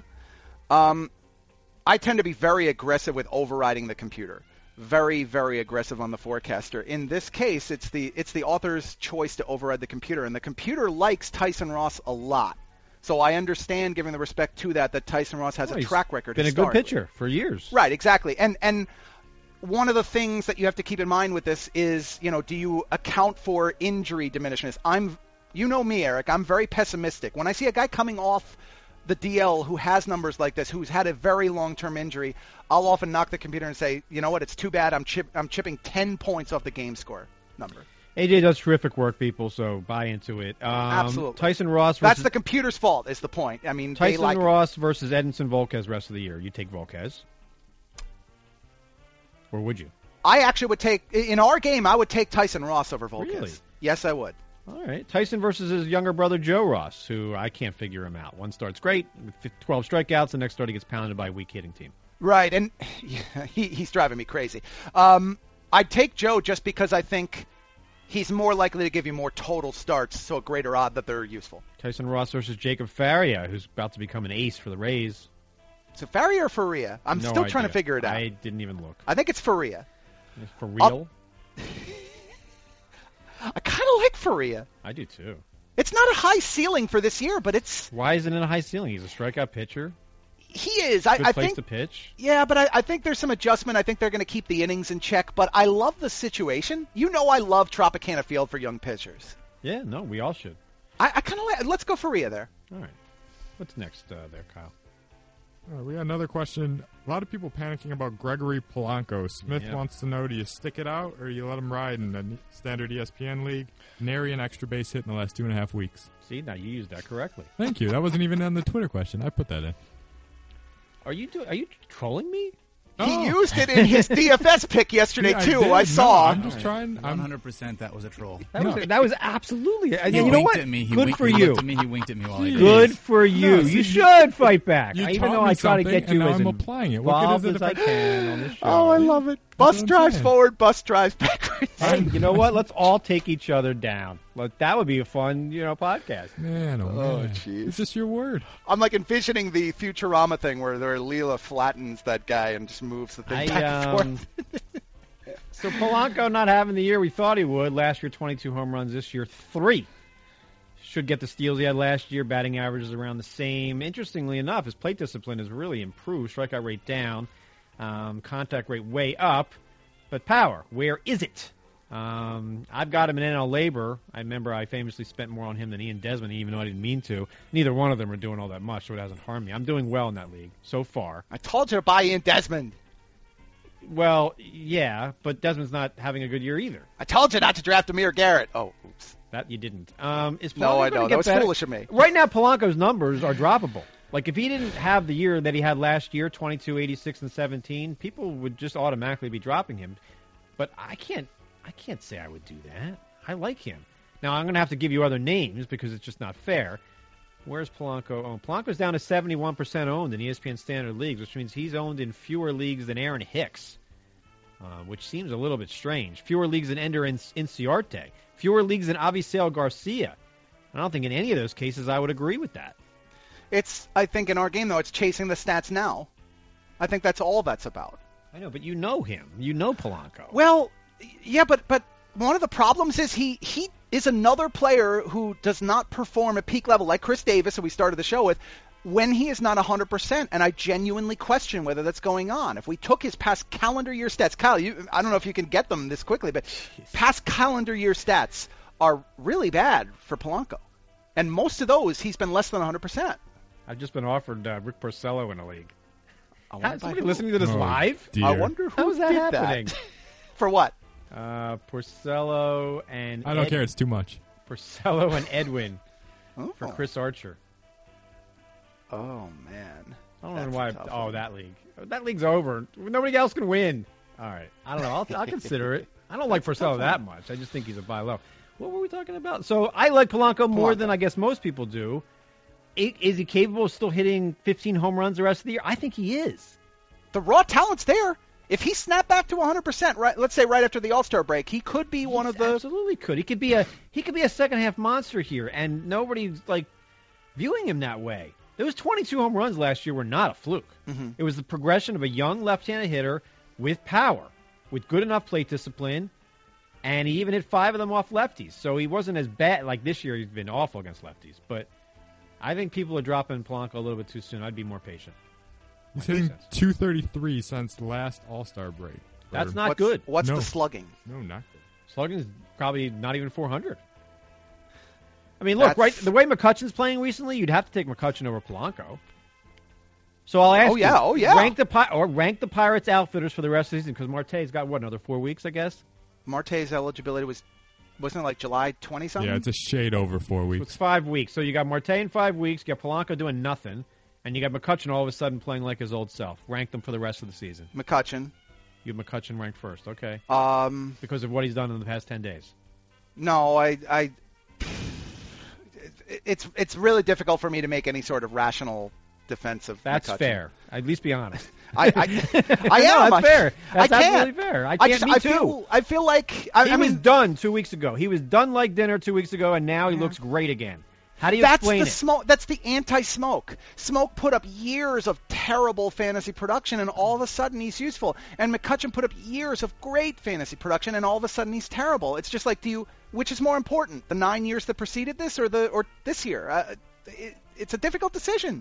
I tend to be very aggressive with overriding the computer. Very, very aggressive on the forecaster. In this case, it's the author's choice to override the computer, and the computer likes Tyson Ross a lot. So I understand, giving the respect to that Tyson Ross has a track record. Been a good pitcher for years. Right, exactly. And one of the things that you have to keep in mind with this is, do you account for injury diminishness? You know me, Eric. I'm very pessimistic. When I see a guy coming off the DL who has numbers like this, who's had a very long-term injury, I'll often knock the computer and say, you know what, it's too bad I'm chipping 10 points off the game score number. AJ does terrific work, people, so buy into it. Absolutely. Tyson Ross That's the computer's fault, is the point. I mean, Tyson Ross versus Edinson Volquez rest of the year. You take Volquez? Or would you? I actually would take, in our game, I would take Tyson Ross over Volquez. Really? Yes, I would. All right. Tyson versus his younger brother, Joe Ross, who I can't figure him out. One start's great, 12 strikeouts. The next start he gets pounded by a weak hitting team. Right, and he's driving me crazy. I'd take Joe just because I think he's more likely to give you more total starts, so a greater odd that they're useful. Tyson Ross versus Jacob Faria, who's about to become an ace for the Rays. Is it Faria or Faria? I'm still trying to figure it out. I didn't even look. I think it's Faria. For real? I kind of like Faria. I do too. It's not a high ceiling for this year, but it's... Why isn't it a high ceiling? He's a strikeout pitcher. He is. Good I place think to pitch. Yeah, but I think there's some adjustment. I think they're going to keep the innings in check, but I love the situation. I love Tropicana Field for young pitchers. Yeah, no, we all should. I kind of like... Let's go Faria there. All right. What's next there, Kyle? We got another question. A lot of people panicking about Gregory Polanco. Smith wants to know, do you stick it out or you let him ride in the standard ESPN league? Nary an extra base hit in the last 2.5 weeks. See, now you used that correctly. Thank you. That wasn't even on the Twitter question. I put that in. Are you trolling me? He used it in his DFS pick yesterday, too. I saw. I'm just trying. 100% that was a troll. That was absolutely. He you know what? At me. Good for you. He looked at me. He winked at me while I did. Good for you. You should fight back. Even though I try to get you as I'm applying it. involved as I can on this show. Oh, I love it. Bus drives forward, bus drives backwards. Hey, you know what? Let's all take each other down. That would be a fun, podcast. Man, oh, jeez. It's just your word. I'm like envisioning the Futurama thing where Leela flattens that guy and just moves the thing back and forth. So Polanco not having the year we thought he would. Last year, 22 home runs. This year, 3. Should get the steals he had last year. Batting average is around the same. Interestingly enough, his plate discipline has really improved. Strikeout rate down. Contact rate way up. But power, where is it? I've got him in NL Labor. I remember I famously spent more on him than Ian Desmond, even though I didn't mean to. Neither one of them are doing all that much, so it hasn't harmed me. I'm doing well in that league so far. I told you to buy Ian Desmond. Well, yeah, but Desmond's not having a good year either. I told you not to draft Amir Garrett. Oh, oops. That you didn't. No, I know. That was foolish of me. Right now, Polanco's numbers are droppable. Like, if he didn't have the year that he had last year, 22, 86, and 17, people would just automatically be dropping him. But I can't say I would do that. I like him. Now, I'm going to have to give you other names because it's just not fair. Where's Polanco owned? Polanco's down to 71% owned in ESPN Standard Leagues, which means he's owned in fewer leagues than Aaron Hicks, which seems a little bit strange. Fewer leagues than Ender Inciarte. Fewer leagues than Avisail Garcia. I don't think in any of those cases I would agree with that. I think in our game, though, it's chasing the stats now. I think that's all that's about. I know, but you know him. You know Polanco. Well, yeah, but one of the problems is he is another player who does not perform at peak level, like Chris Davis, who we started the show with, when he is not 100%, and I genuinely question whether that's going on. If we took his past calendar year stats, Kyle, I don't know if you can get them this quickly, but past calendar year stats are really bad for Polanco. And most of those, he's been less than 100%. I've just been offered Rick Porcello in a league. Somebody who? listening to this live? Dear. I wonder who How is that did happening? That. For what? Porcello and I don't care. It's too much. Porcello and Edwin Oh. for Chris Archer. Oh, man. I don't know That's why. a tough Oh, one. that league. That league's over. Nobody else can win. All right. I don't know. I'll consider it. I don't like Porcello that much. I just think he's a buy low. What were we talking about? So I like Polanco more than I guess most people do. Is he capable of still hitting 15 home runs the rest of the year? I think he is. The raw talent's there. If he snapped back to 100%, right? Let's say right after the All-Star break, he could be one of the. Absolutely could. He could be a second half monster here, and nobody's like viewing him that way. Those 22 home runs last year were not a fluke. Mm-hmm. It was the progression of a young left-handed hitter with power, with good enough plate discipline, and he even hit 5 of them off lefties. So he wasn't as bad. Like this year, he's been awful against lefties. But I think people are dropping Polanco a little bit too soon. I'd be more patient. He's hitting 233 since the last All-Star break. That's not good. What's No. the slugging? No, not good. Slugging's probably not even 400. I mean, look, That's- right, the way McCutcheon's playing recently, you'd have to take McCutcheon over Polanco. So I'll ask you, rank the Pirates outfitters for the rest of the season, because Marte's got, what, another 4 weeks, I guess? Marte's eligibility wasn't it like July 20-something? Yeah, it's a shade over 4 It's weeks. 5 weeks. So you got Marte in 5 weeks, you got Polanco doing nothing, and you got McCutcheon all of a sudden playing like his old self. Rank them for the rest of the season. McCutcheon. You have McCutcheon ranked first, okay? Because of what he's done in the past 10 days. No, it's really difficult for me to make any sort of rational defense of That's McCutcheon. fair. At least be honest. I No, am. that's fair. That's I can't. absolutely fair. I can't. Me too. I feel like He I was mean done 2 weeks ago. He was done like dinner 2 weeks ago, and now he looks great again. How do you that's explain the it? smoke. That's the anti-smoke. Smoke put up years of terrible fantasy production, and all of a sudden he's useful. And McCutcheon put up years of great fantasy production, and all of a sudden he's terrible. It's just like, which is more important, the 9 years that preceded this, or this year? It's a difficult decision.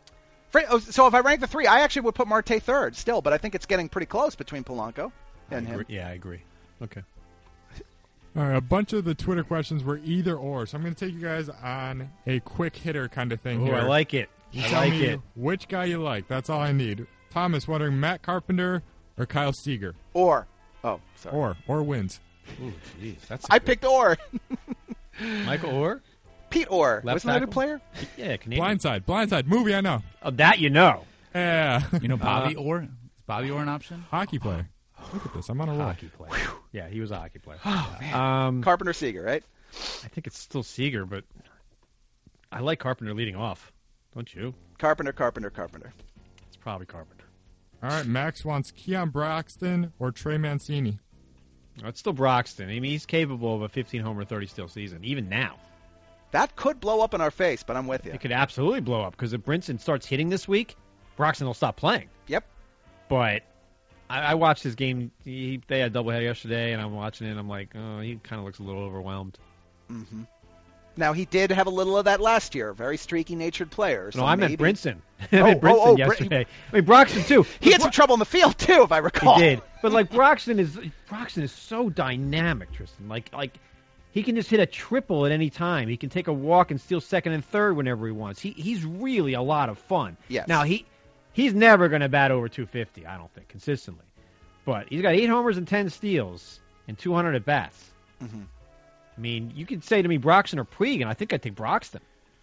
So if I rank the 3, I actually would put Marte third still, but I think it's getting pretty close between Polanco and him. Yeah, I agree. Okay. All right, a bunch of the Twitter questions were either or, so I'm going to take you guys on a quick hitter kind of thing Oh, here. I like it. You I tell like me it. which guy you like. That's all I need. Thomas wondering Matt Carpenter or Kyle Seager, Or sorry. or wins. Ooh, jeez, that's. I picked Orr. Michael Orr. Pete Orr. Left Wasn't that a tackle? player? Yeah, Canadian. Blindside movie. I know. Oh, that you know. Yeah, You know Bobby Orr? Is Bobby Orr an option? hockey player. Look at this. I'm on a roll. Hockey player. Yeah, he was a hockey player. Oh man. Carpenter Seager, right? I think it's still Seager, but I like Carpenter leading off. Don't you? Carpenter. It's probably Carpenter. All right, Max wants Keon Braxton or Trey Mancini. Oh, it's still Broxton. I mean, he's capable of a 15-homer, 30-steal season, even now. That could blow up in our face, but I'm with you. It could absolutely blow up, because if Brinson starts hitting this week, Broxton will stop playing. Yep. But I watched his game. They had a doubleheader yesterday, and I'm watching it, and I'm like, oh, he kind of looks a little overwhelmed. Mm-hmm. Now, he did have a little of that last year. Very streaky-natured player. So No, I meant maybe... Brinson. I meant Brinson yesterday. I mean, Broxton, too. He had some trouble in the field, too, if I recall. He did. But, like, Broxton is so dynamic, Tristan. Like he can just hit a triple at any time. He can take a walk and steal second and third whenever he wants. He's really a lot of fun. Yes. Now, he's never going to bat over 250, I don't think, consistently. But he's got 8 homers and 10 steals and 200 at-bats. Mm-hmm. I mean, you could say to me Broxton or Puig, and I think I'd take Broxton.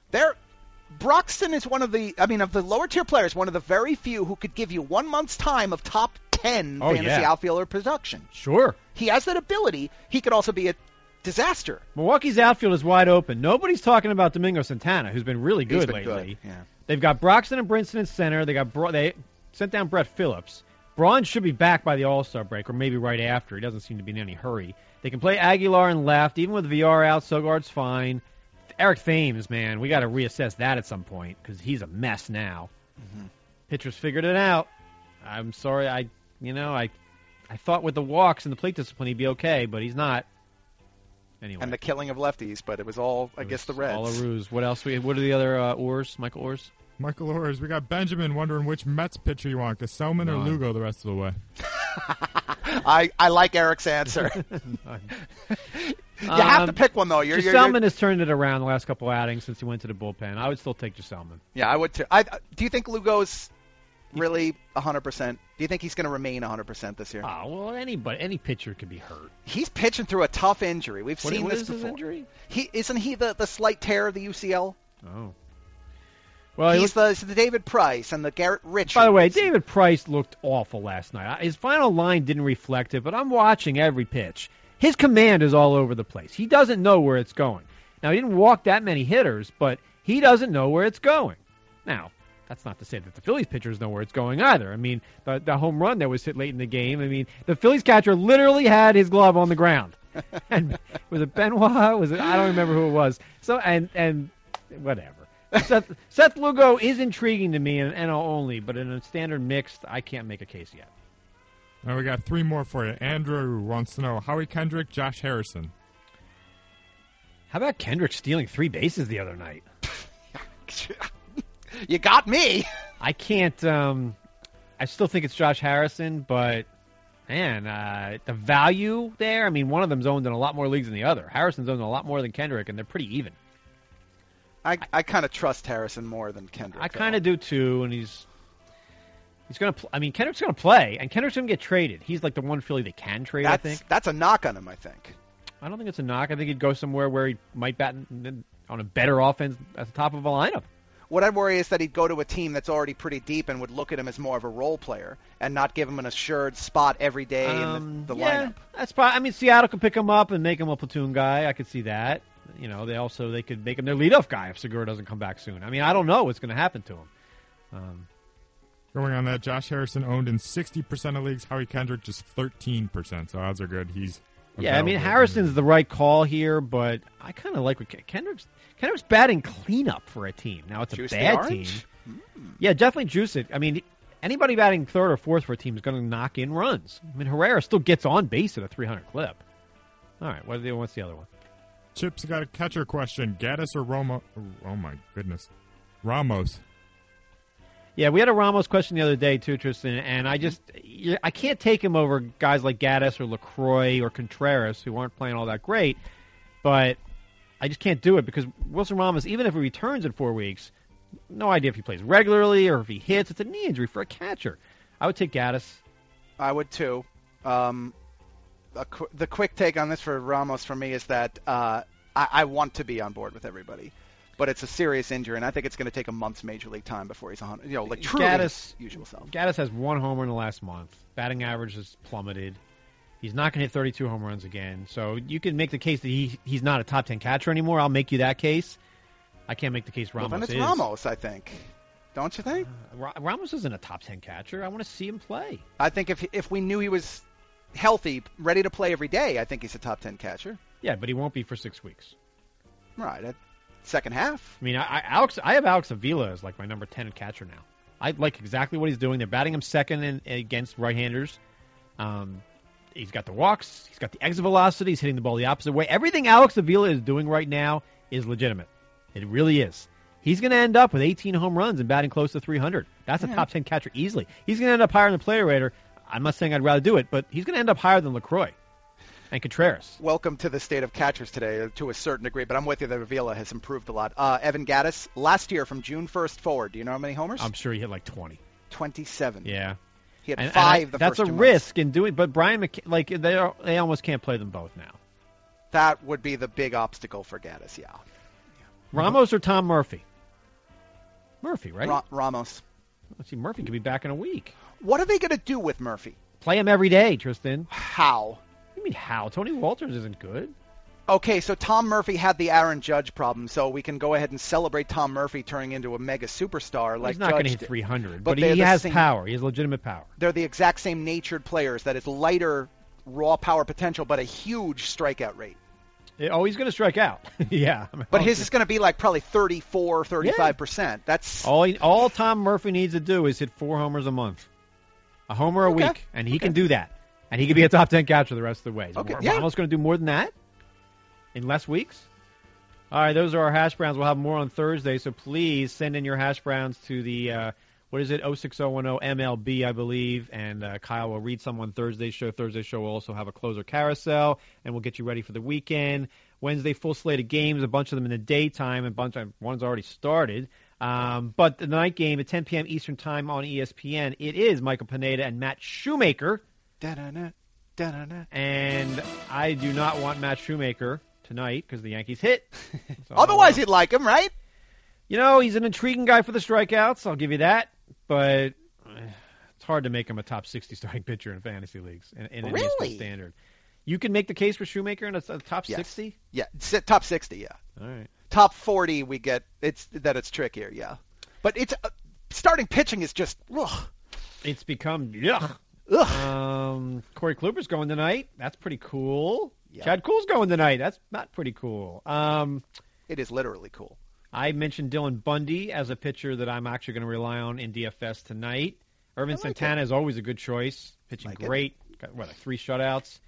Broxton is one of the, of the lower-tier players, one of the very few who could give you 1 month's time of top 10 fantasy outfielder production. Sure. He has that ability. He could also be a disaster. Milwaukee's outfield is wide open. Nobody's talking about Domingo Santana, who's been really good He's been lately. good. Yeah. They've got Broxton and Brinson in center. They sent down Brett Phillips. Braun should be back by the All-Star break, or maybe right after. He doesn't seem to be in any hurry. They can play Aguilar in left. Even with VR out, Sogard's fine. Eric Thames, man, we got to reassess that at some point because he's a mess now. Mm-hmm. Pitchers figured it out. I'm sorry, I thought with the walks and the plate discipline he'd be okay, but he's not. Anyway. And the killing of lefties, but it was all, I guess, the Reds. All a ruse. What else? What are the other Orrs? Michael Orrs? Michael Orrs. We got Benjamin wondering which Mets pitcher you want, Gesellman or Lugo the rest of the way. I like Eric's answer. You have to pick one, though. Gesellman has turned it around the last couple outings since he went to the bullpen. I would still take Gesellman. Yeah, I would too. Do you think Lugo's really 100%? Do you think he's going to remain 100% this year? Oh, well, any pitcher could be hurt. He's pitching through a tough injury. We've seen this before. His injury? Isn't he the slight tear of the UCL? Oh. Well, He's the David Price and the Garrett Richards. By the way, David Price looked awful last night. His final line didn't reflect it, but I'm watching every pitch. His command is all over the place. He doesn't know where it's going. Now, he didn't walk that many hitters, but he doesn't know where it's going. Now, that's not to say that the Phillies pitchers know where it's going either. I mean, the home run that was hit late in the game, I mean, the Phillies catcher luiterally had his glove on the ground. And was it Benoit? Was it? I don't remember who it was. So, and whatever. Seth Lugo is intriguing to me in NL only, but in a standard mixed, I can't make a case yet. Now we got 3 more for you. Andrew wants to know Howie Kendrick, Josh Harrison. How about Kendrick stealing 3 bases the other night? You got me. I can't. I still think it's Josh Harrison, but man, the value there. I mean, one of them's owned in a lot more leagues than the other. Harrison's owned in a lot more than Kendrick, and they're pretty even. I kind of trust Harrison more than Kendrick. I kind of do too, and he's going to. I mean, Kendrick's going to play, and Kendrick's going to get traded. He's like the one Philly they can trade. I think that's a knock on him. I think. I don't think it's a knock. I think he'd go somewhere where he might bat on a better offense at the top of a lineup. What I worry is that he'd go to a team that's already pretty deep and would look at him as more of a role player and not give him an assured spot every day in the lineup. That's probably. I mean, Seattle could pick him up and make him a platoon guy. I could see that. You know, they could make him their leadoff guy if Segura doesn't come back soon. I mean, I don't know what's going to happen to him. Going on that, Josh Harrison owned in 60% of leagues. Howie Kendrick just 13%. So odds are good. He's I mean, Harrison's the right call here, but I kind of like what Kendrick's batting cleanup for a team. Now it's Juice a bad team. Yeah, definitely juice it. I mean, anybody batting third or fourth for a team is going to knock in runs. I mean, Herrera still gets on base at a 300 clip. All right, what's the other one? Chip's got a catcher question. Gaddis or Romo? Oh, my goodness. Ramos. Yeah, we had a Ramos question the other day, too, Tristan, and I can't take him over guys like Gaddis or LaCroix or Contreras, who aren't playing all that great, but I just can't do it because Wilson Ramos, even if he returns in 4 weeks, no idea if he plays regularly or if he hits. It's a knee injury for a catcher. I would take Gaddis. I would, too. The quick take on this for Ramos for me is that I want to be on board with everybody, but it's a serious injury, and I think it's going to take a month's major league time before he's on. Like truly his usual self. Gaddis has 1 homer in the last month. Batting average has plummeted. He's not going to hit 32 home runs again. So you can make the case that he's not a top 10 catcher anymore. I'll make you that case. I can't make the case Ramos then it's is. Ramos, I think. Don't you think? Ramos isn't a top 10 catcher. I want to see him play. I think if we knew he was healthy, ready to play every day, I think he's a top 10 catcher. Yeah, but he won't be for 6 weeks. Right. Second half. I mean, I have Alex Avila as like my number 10 catcher now. I like exactly what he's doing. They're batting him second against right-handers. He's got the walks. He's got the exit velocity. He's hitting the ball the opposite way. Everything Alex Avila is doing right now is legitimate. It really is. He's going to end up with 18 home runs and batting close to 300. That's a top 10 catcher easily. He's going to end up higher than the player rater. I'm not saying I'd rather do it, but he's going to end up higher than LaCroix and Contreras. Welcome to the state of catchers today to a certain degree, but I'm with you that Avila has improved a lot. Evan Gaddis, last year from June 1st forward, do you know how many homers? I'm sure he hit like 20. 27. Yeah. He had 5 the first 2 months. That's a risk in doing, but Brian they almost can't play them both now. That would be the big obstacle for Gaddis, yeah. Ramos or Tom Murphy? Murphy, right? Ramos. Let's see, Murphy could be back in a week. What are they going to do with Murphy? Play him every day, Tristan. How? What do you mean how? Tony Walters isn't good. Okay, so Tom Murphy had the Aaron Judge problem, so we can go ahead and celebrate Tom Murphy turning into a mega superstar like He's not going to hit 300, but he has power. He has legitimate power. They're the exact same natured players. That is lighter raw power potential, but a huge strikeout rate. Oh, he's going to strike out. Yeah. But his is going to be like probably 34, 35%. Yeah. That's all Tom Murphy needs to do is hit 4 homers a month. A homer a week, and he can do that. And he can be a top 10 catcher the rest of the way. Ramos going to do more than that in less weeks? All right, those are our hash browns. We'll have more on Thursday, so please send in your hash browns to the, 06010 MLB, I believe, and Kyle will read some on Thursday's show. Thursday's show will also have a closer carousel, and we'll get you ready for the weekend. Wednesday, full slate of games, a bunch of them in the daytime, a bunch of one's already started. But the night game at 10 p.m. Eastern Time on ESPN, it is Michael Pineda and Matt Shoemaker. Da-da-da, da-da-da. And I do not want Matt Shoemaker tonight because the Yankees hit. So otherwise, you'd like him, right? He's an intriguing guy for the strikeouts. I'll give you that. But it's hard to make him a top 60 starting pitcher in fantasy leagues in an Really? ESPN standard. You can make the case for Shoemaker in a top Yes. 60? Yeah, top 60, yeah. All right. Top 40, we get it's trickier, yeah. But it's starting pitching is just ugh. It's become, yeah. Ugh. Corey Kluber's going tonight. That's pretty cool. Yeah. Chad Kuhl's going tonight. That's not pretty cool. It is literally cool. I mentioned Dylan Bundy as a pitcher that I'm actually going to rely on in DFS tonight. Irvin like Santana is always a good choice. Pitching Like it. great. Got, like 3 shutouts.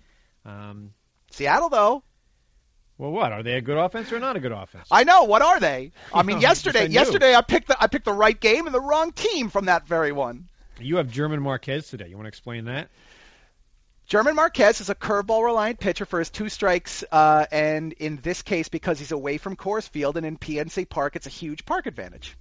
Seattle, though. Well, what? Are they a good offense or not a good offense? I know. What are they? I mean, Yes, I knew. yesterday I picked the right game and the wrong team from that very one. You have German Marquez today. You want to explain that? German Marquez is a curveball reliant pitcher for his 2 strikes, and in this case, because he's away from Coors Field and in PNC Park, it's a huge park advantage.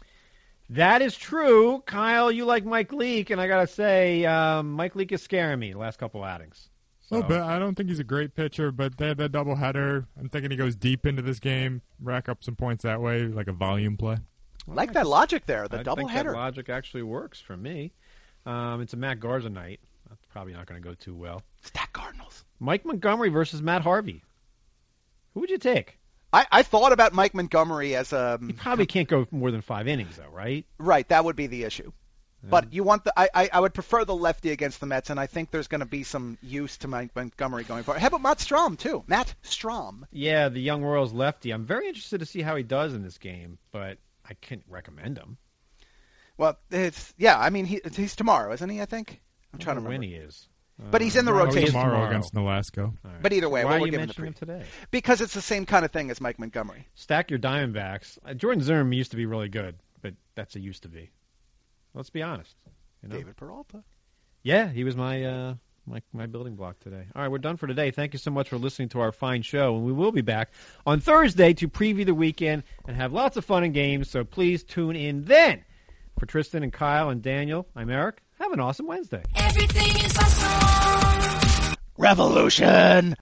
That is true. Kyle, you like Mike Leake, and I got to say, Mike Leake is scaring me the last couple outings. So. But I don't think he's a great pitcher, but they had that doubleheader. I'm thinking he goes deep into this game, rack up some points that way, like a volume play. Like that logic there, the I think that doubleheader. logic actually works for me. It's a Matt Garza night. That's probably not going to go too well. Stack Cardinals. Mike Montgomery versus Matt Harvey. Who would you take? I thought about Mike Montgomery as a He probably can't go more than 5 innings, though, right? right. That would be the issue. But you want I would prefer the lefty against the Mets, and I think there's going to be some use to Mike Montgomery going forward. How about Matt Strom too? Matt Strom. Yeah, the young Royals lefty. I'm very interested to see how he does in this game, but I can't recommend him. Well, I mean he's tomorrow, isn't he? I think. I'm trying to when remember. he is. But he's in the No, he is rotation tomorrow against Nolasco. All right. But either way, Why well, are we're you giving the mentioning him today? because it's the same kind of thing as Mike Montgomery. Stack your Diamondbacks. Jordan Zimmerman used to be really good, but that's a used to be. Let's be honest. David Peralta. Yeah, he was my my building block today. All right, we're done for today. Thank you so much for listening to our fine show, and we will be back on Thursday to preview the weekend and have lots of fun and games, so please tune in then. For Tristan and Kyle and Daniel, I'm Eric. Have an awesome Wednesday. Everything is awesome. Revolution.